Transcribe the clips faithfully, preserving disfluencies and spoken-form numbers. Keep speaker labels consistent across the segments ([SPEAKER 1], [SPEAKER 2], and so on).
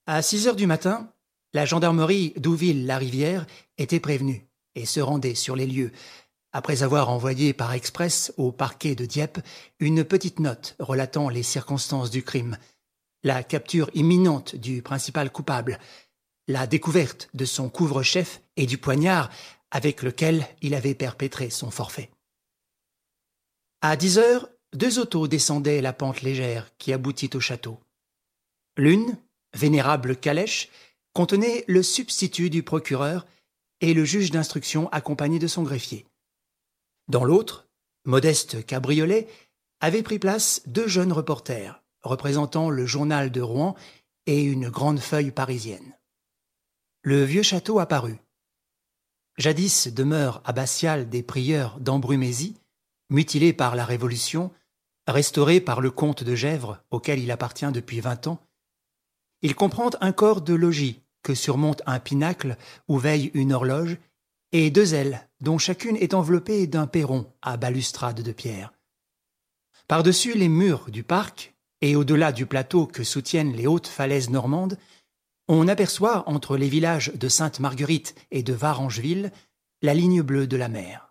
[SPEAKER 1] À six heures du matin, la gendarmerie d'Ouville-la-Rivière était prévenue et se rendait sur les lieux, après avoir envoyé par express au parquet de Dieppe une petite note relatant les circonstances du crime, la capture imminente du principal coupable, la découverte de son couvre-chef et du poignard avec lequel il avait perpétré son forfait. À dix heures, deux autos descendaient la pente légère qui aboutit au château. L'une, vénérable calèche, contenait le substitut du procureur et le juge d'instruction accompagné de son greffier. Dans l'autre, modeste cabriolet, avaient pris place deux jeunes reporters, représentant le journal de Rouen et une grande feuille parisienne. Le vieux château apparut. Jadis demeure abbatiale des prieurs d'Embrumésie, mutilé par la Révolution, restauré par le comte de Gesvres, auquel il appartient depuis vingt ans, il comprend un corps de logis que surmonte un pinacle où veille une horloge et deux ailes dont chacune est enveloppée d'un perron à balustrade de pierre. Par-dessus les murs du parc et au-delà du plateau que soutiennent les hautes falaises normandes, on aperçoit entre les villages de Sainte-Marguerite et de Varangeville la ligne bleue de la mer.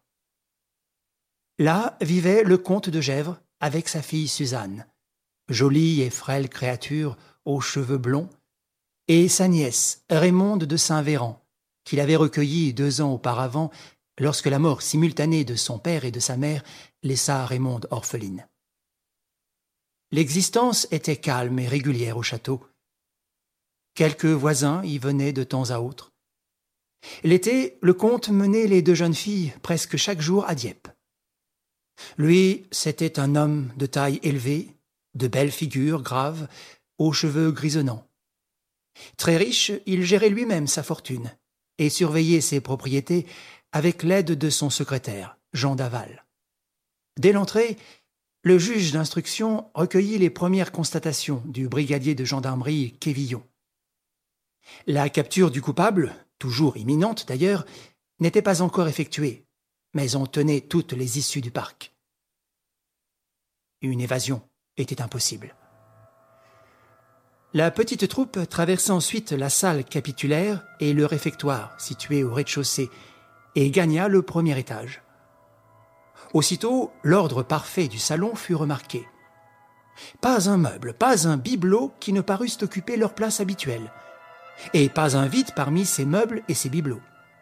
[SPEAKER 1] Là vivait le comte de Gesvres avec sa fille Suzanne, jolie et frêle créature aux cheveux blonds, et sa nièce Raymonde de Saint-Véran, qu'il avait recueillie deux ans auparavant lorsque la mort simultanée de son père et de sa mère laissa Raymonde orpheline. L'existence était calme et régulière au château. Quelques voisins y venaient de temps à autre. L'été, le comte menait les deux jeunes filles presque chaque jour à Dieppe. Lui, c'était un homme de taille élevée, de belle figure grave, aux cheveux grisonnants. Très riche, il gérait lui-même sa fortune et surveillait ses propriétés avec l'aide de son secrétaire, Jean Daval. Dès l'entrée, le juge d'instruction recueillit les premières constatations du brigadier de gendarmerie Quévillon. La capture du coupable, toujours imminente d'ailleurs, n'était pas encore effectuée, mais on tenait toutes les issues du parc. Une évasion était impossible. La petite troupe traversa ensuite la salle capitulaire et le réfectoire, situé au rez-de-chaussée, et gagna le premier étage. Aussitôt, l'ordre parfait du salon fut remarqué. Pas un meuble, pas un bibelot qui ne parussent occuper leur place habituelle, et pas un vide parmi ces meubles et ces bibelots.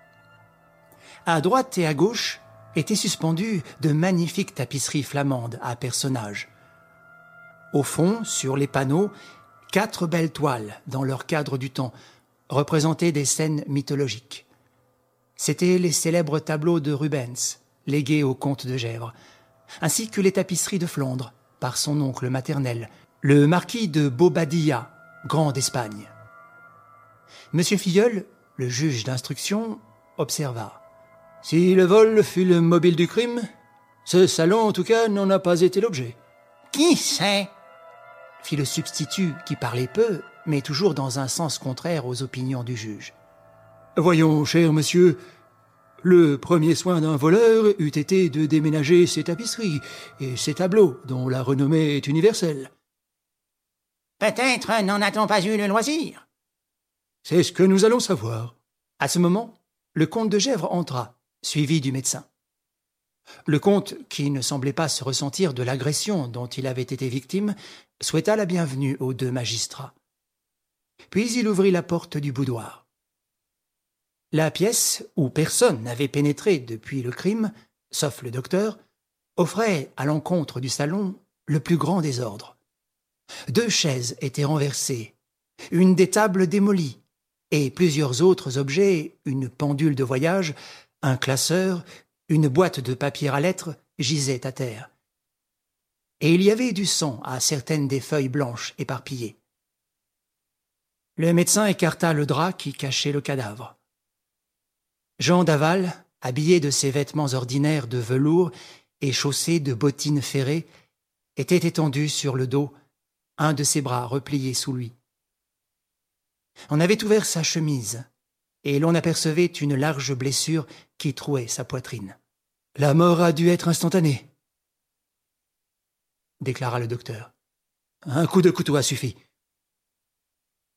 [SPEAKER 1] À droite et à gauche étaient suspendues de magnifiques tapisseries flamandes à personnages. Au fond, sur les panneaux, quatre belles toiles, dans leur cadre du temps, représentaient des scènes mythologiques. C'étaient les célèbres tableaux de Rubens, légués au comte de Gesvres, ainsi que les tapisseries de Flandre, par son oncle maternel, le marquis de Bobadilla, grand d'Espagne. Monsieur Filleul, le juge d'instruction, observa. « Si le vol fut le mobile du crime, ce salon, en tout cas, n'en a pas été l'objet. »« Qui sait ?» fit le substitut qui parlait peu, mais toujours dans un sens contraire aux opinions du juge. « Voyons, cher monsieur, le premier soin d'un voleur eût été de déménager ses tapisseries et ses tableaux, dont la renommée est universelle. »«
[SPEAKER 2] Peut-être n'en a-t-on pas eu le loisir ?» ?»«
[SPEAKER 1] C'est ce que nous allons savoir. » À ce moment, le comte de Gesvres entra, suivi du médecin. Le comte, qui ne semblait pas se ressentir de l'agression dont il avait été victime, souhaita la bienvenue aux deux magistrats. Puis il ouvrit la porte du boudoir. La pièce, où personne n'avait pénétré depuis le crime, sauf le docteur, offrait, à l'encontre du salon, le plus grand désordre. Deux chaises étaient renversées, une des tables démolie, et plusieurs autres objets, une pendule de voyage, un classeur, une boîte de papier à lettres, gisaient à terre. Et il y avait du sang à certaines des feuilles blanches éparpillées. Le médecin écarta le drap qui cachait le cadavre. Jean Daval, habillé de ses vêtements ordinaires de velours et chaussé de bottines ferrées, était étendu sur le dos, un de ses bras replié sous lui. On avait ouvert sa chemise, et l'on apercevait une large blessure qui trouait sa poitrine. « La mort a dû être instantanée, » déclara le docteur. « Un coup de couteau a suffi. »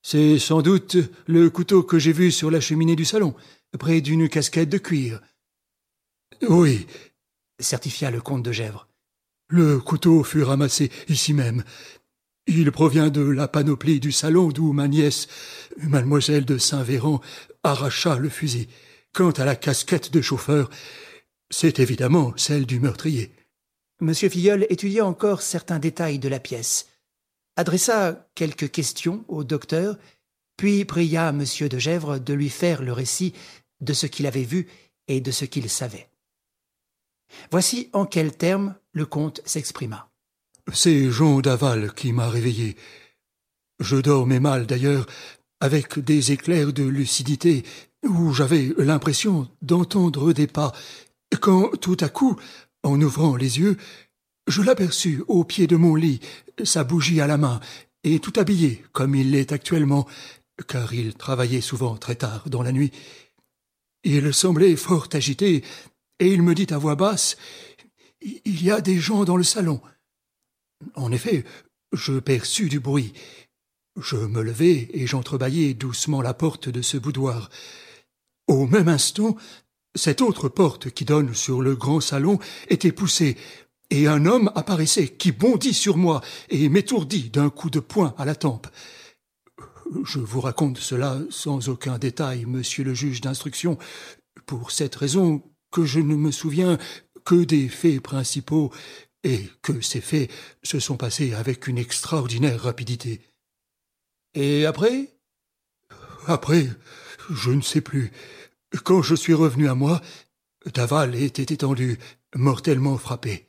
[SPEAKER 3] C'est sans doute le couteau que j'ai vu sur la cheminée du salon, près d'une casquette de cuir. Oui,
[SPEAKER 1] certifia le comte de Gesvres.
[SPEAKER 3] Le couteau fut ramassé ici même. Il provient de la panoplie du salon d'où ma nièce, mademoiselle de Saint-Véran, arracha le fusil. Quant à la casquette de chauffeur, c'est évidemment celle du meurtrier.
[SPEAKER 1] Monsieur Filleul étudia encore certains détails de la pièce, adressa quelques questions au docteur, puis pria Monsieur de Gesvres de lui faire le récit de ce qu'il avait vu et de ce qu'il savait. Voici en quels termes le comte s'exprima.
[SPEAKER 3] C'est Jean Daval qui m'a réveillé. Je dormais mal d'ailleurs, avec des éclairs de lucidité, où j'avais l'impression d'entendre des pas, quand tout à coup, en ouvrant les yeux, je l'aperçus au pied de mon lit, sa bougie à la main, et tout habillé comme il l'est actuellement, car il travaillait souvent très tard dans la nuit. Il semblait fort agité, et il me dit à voix basse « Il y a des gens dans le salon ». En effet, je perçus du bruit. Je me levai et j'entrebâillai doucement la porte de ce boudoir. Au même instant, cette autre porte qui donne sur le grand salon était poussée, et un homme apparaissait qui bondit sur moi et m'étourdit d'un coup de poing à la tempe. Je vous raconte cela sans aucun détail, monsieur le juge d'instruction, pour cette raison que je ne me souviens que des faits principaux, et que ces faits se sont passés avec une extraordinaire rapidité. Et après ? Après, je ne sais plus. Quand je suis revenu à moi, Daval était étendu, mortellement frappé.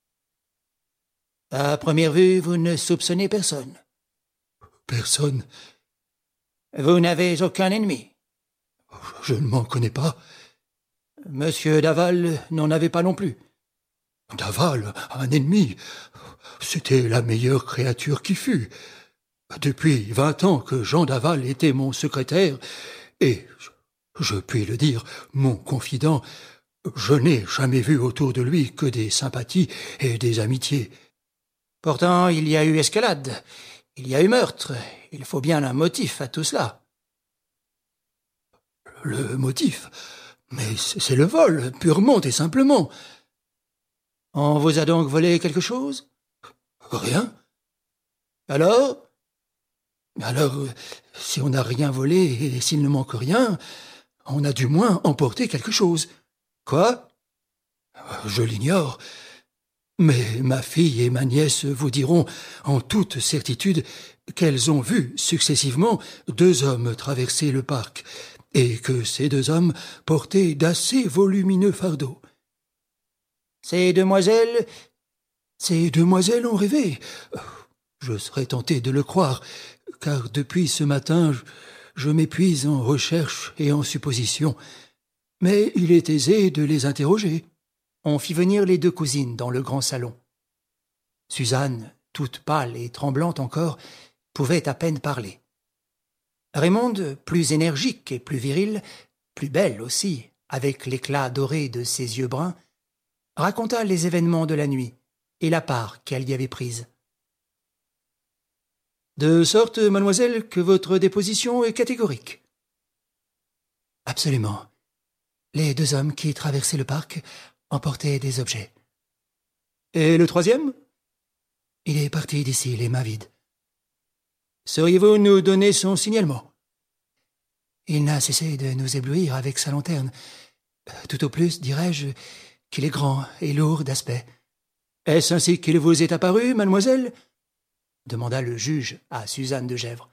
[SPEAKER 2] À première vue, vous ne soupçonnez personne.
[SPEAKER 3] Personne.
[SPEAKER 2] Vous n'avez aucun ennemi.
[SPEAKER 3] Je ne m'en connais pas.
[SPEAKER 2] Monsieur Daval n'en avait pas non plus.
[SPEAKER 3] Daval, un ennemi, c'était la meilleure créature qui fût. Depuis vingt ans que Jean Daval était mon secrétaire, et, je puis le dire, mon confident, je n'ai jamais vu autour de lui que des sympathies et des amitiés.
[SPEAKER 2] Pourtant, il y a eu escalade, il y a eu meurtre, il faut bien un motif à tout cela.
[SPEAKER 3] Le motif ? Mais c'est le vol, purement et simplement.
[SPEAKER 2] On vous a donc volé quelque chose ?
[SPEAKER 3] Rien.
[SPEAKER 2] Alors ?
[SPEAKER 3] Alors, si on n'a rien volé et s'il ne manque rien, on a du moins emporté quelque chose.
[SPEAKER 2] Quoi ?
[SPEAKER 3] Je l'ignore. Mais ma fille et ma nièce vous diront en toute certitude qu'elles ont vu successivement deux hommes traverser le parc et que ces deux hommes portaient d'assez volumineux fardeaux.
[SPEAKER 2] Ces demoiselles...
[SPEAKER 3] Ces demoiselles ont rêvé. Je serais tenté de le croire, car depuis ce matin, je, je m'épuise en recherches et en suppositions. Mais il est aisé de les interroger.
[SPEAKER 1] On fit venir les deux cousines dans le grand salon. Suzanne, toute pâle et tremblante encore, pouvait à peine parler. Raymonde, plus énergique et plus virile, plus belle aussi, avec l'éclat doré de ses yeux bruns, raconta les événements de la nuit et la part qu'elle y avait prise.
[SPEAKER 2] De sorte, mademoiselle, que votre déposition est catégorique.
[SPEAKER 1] Absolument. Les deux hommes qui traversaient le parc emportaient des objets.
[SPEAKER 2] Et le troisième ?
[SPEAKER 1] Il est parti d'ici, les mains vides.
[SPEAKER 2] Sauriez-vous nous donner son signalement ?
[SPEAKER 1] Il n'a cessé de nous éblouir avec sa lanterne. Tout au plus, dirais-je, qu'il est grand et lourd d'aspect.
[SPEAKER 2] Est-ce ainsi qu'il vous est apparu, mademoiselle ?
[SPEAKER 1] Demanda le juge à Suzanne de Gesvres.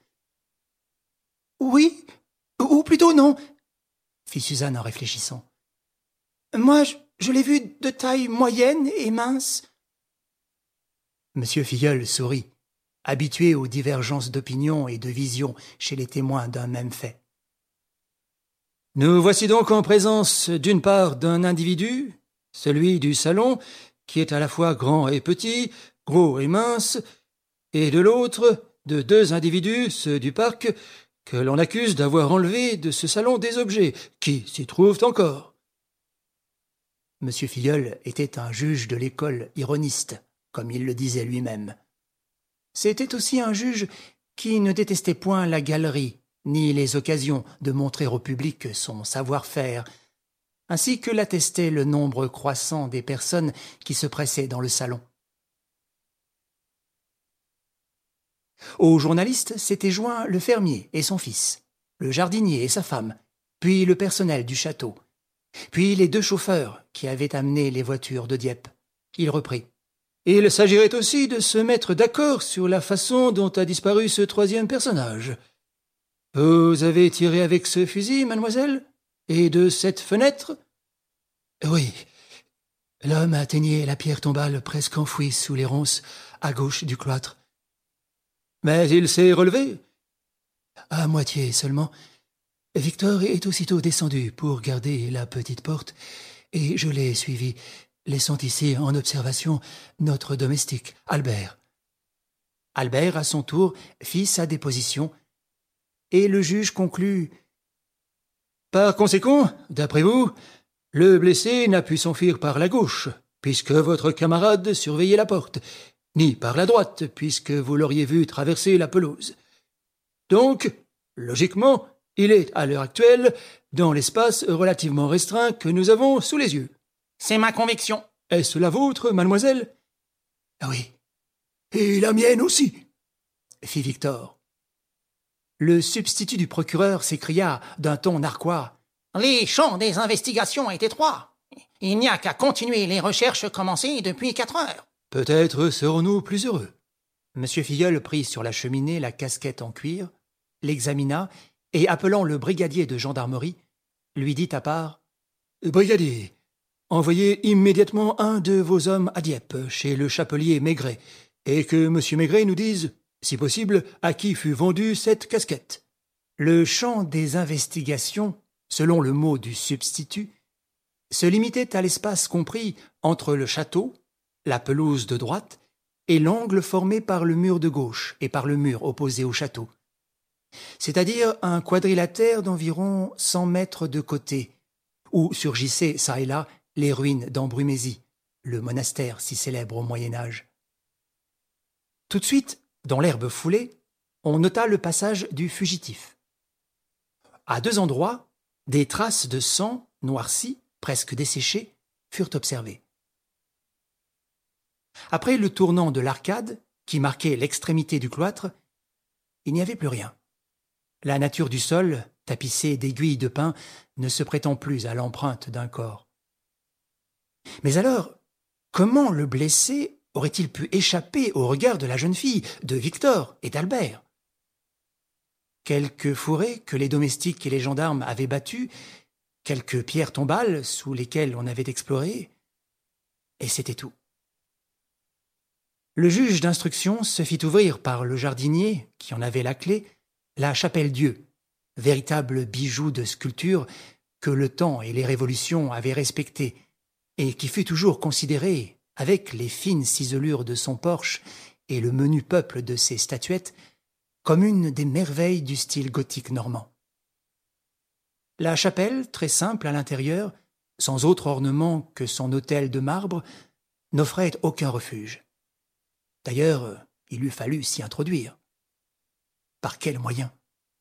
[SPEAKER 2] Oui, ou plutôt non,
[SPEAKER 1] fit Suzanne en réfléchissant.
[SPEAKER 2] Moi, je, je l'ai vu de taille moyenne et mince.
[SPEAKER 1] Monsieur Filleul sourit, habitué aux divergences d'opinion et de vision chez les témoins d'un même fait.
[SPEAKER 2] Nous voici donc en présence d'une part d'un individu, celui du salon, qui est à la fois grand et petit, gros et mince, et de l'autre, de deux individus, ceux du parc, que l'on accuse d'avoir enlevé de ce salon des objets, qui s'y trouvent encore.
[SPEAKER 1] Monsieur Filleul était un juge de l'école ironiste, comme il le disait lui-même. C'était aussi un juge qui ne détestait point la galerie, ni les occasions de montrer au public son savoir-faire, ainsi que l'attestait le nombre croissant des personnes qui se pressaient dans le salon. Aux journalistes s'étaient joints le fermier et son fils, le jardinier et sa femme, puis le personnel du château, puis les deux chauffeurs qui avaient amené les voitures de Dieppe. Il reprit. « Il s'agirait aussi de se mettre d'accord sur la façon dont a disparu ce troisième personnage. Vous avez tiré avec ce fusil, mademoiselle? Et de cette fenêtre? » ?»« Oui. L'homme atteignait la pierre tombale presque enfouie sous les ronces, à gauche du cloître. »« Mais il s'est relevé? » ?»« À moitié seulement. Victor est aussitôt descendu pour garder la petite porte, et je l'ai suivi, laissant ici en observation notre domestique, Albert. » Albert, à son tour, fit sa déposition, et le juge conclut. « Par conséquent, d'après vous, le blessé n'a pu s'enfuir par la gauche, puisque votre camarade surveillait la porte, ni par la droite, puisque vous l'auriez vu traverser la pelouse. Donc, logiquement, il est, à l'heure actuelle, dans l'espace relativement restreint que nous avons sous les yeux. »« C'est ma conviction. »« Est-ce la vôtre, mademoiselle ?»« Ah oui. »« Et la mienne aussi, » fit Victor. Le substitut du procureur s'écria d'un ton narquois. « Les champs des investigations est étroit. Il n'y a qu'à continuer les recherches commencées depuis quatre heures. »« Peut-être serons-nous plus heureux. » Monsieur Filleul prit sur la cheminée la casquette en cuir, l'examina, et appelant le brigadier de gendarmerie, lui dit à part. « Brigadier, envoyez immédiatement un de vos hommes à Dieppe, chez le chapelier Maigret, et que M. Maigret nous dise, si possible, à qui fut vendue cette casquette. » Le champ des investigations, selon le mot du substitut, se limitait à l'espace compris entre le château, la pelouse de droite, et l'angle formé par le mur de gauche et par le mur opposé au château, c'est-à-dire un quadrilatère d'environ cent mètres de côté, où surgissaient çà et là les ruines d'Embrumésie, le monastère si célèbre au Moyen-Âge. Tout de suite, dans l'herbe foulée, on nota le passage du fugitif. À deux endroits, des traces de sang noircies, presque desséchées, furent observées. Après le tournant de l'arcade, qui marquait l'extrémité du cloître, il n'y avait plus rien. La nature du sol, tapissé d'aiguilles de pin, ne se prétend plus à l'empreinte d'un corps. Mais alors, comment le blessé aurait-il pu échapper au regard de la jeune fille, de Victor et d'Albert? Quelques fourrés que les domestiques et les gendarmes avaient battus, quelques pierres tombales sous lesquelles on avait exploré, et c'était tout. Le juge d'instruction se fit ouvrir par le jardinier, qui en avait la clé, la Chapelle-Dieu, véritable bijou de sculpture que le temps et les révolutions avaient respecté, et qui fut toujours considérée, avec les fines ciselures de son porche et le menu peuple de ses statuettes, comme une des merveilles du style gothique normand. La chapelle, très simple à l'intérieur, sans autre ornement que son autel de marbre, n'offrait aucun refuge. D'ailleurs, il eût fallu s'y introduire. Par quel moyen?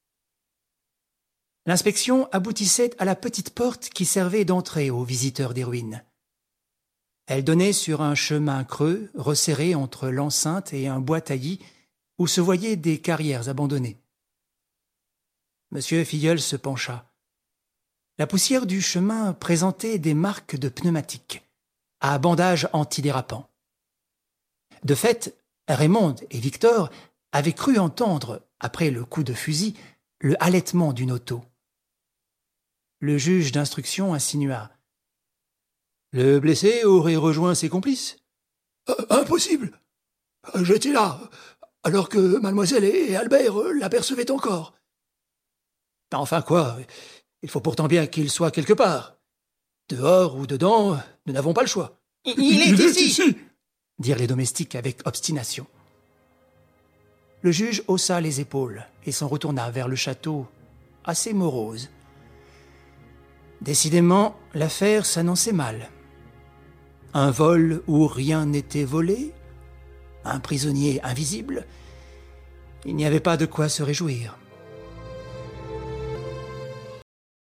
[SPEAKER 1] L'inspection aboutissait à la petite porte qui servait d'entrée aux visiteurs des ruines. Elle donnait sur un chemin creux, resserré entre l'enceinte et un bois taillis, où se voyaient des carrières abandonnées. Monsieur Filleul se pencha. La poussière du chemin présentait des marques de pneumatiques, à bandage antidérapant. De fait, Raymond et Victor avaient cru entendre, après le coup de fusil, le halètement d'une auto. Le juge d'instruction insinua. « Le blessé aurait rejoint ses complices ?»« euh, Impossible. J'étais là, alors que mademoiselle et Albert l'apercevaient encore. »« Enfin quoi, il faut pourtant bien qu'il soit quelque part. Dehors ou dedans, nous n'avons pas le choix. »« Il, il, est, il ici. est ici !» dirent les domestiques avec obstination. Le juge haussa les épaules et s'en retourna vers le château, assez morose. Décidément, l'affaire s'annonçait mal. Un vol où rien n'était volé, un prisonnier invisible, Il n'y avait pas de quoi se réjouir.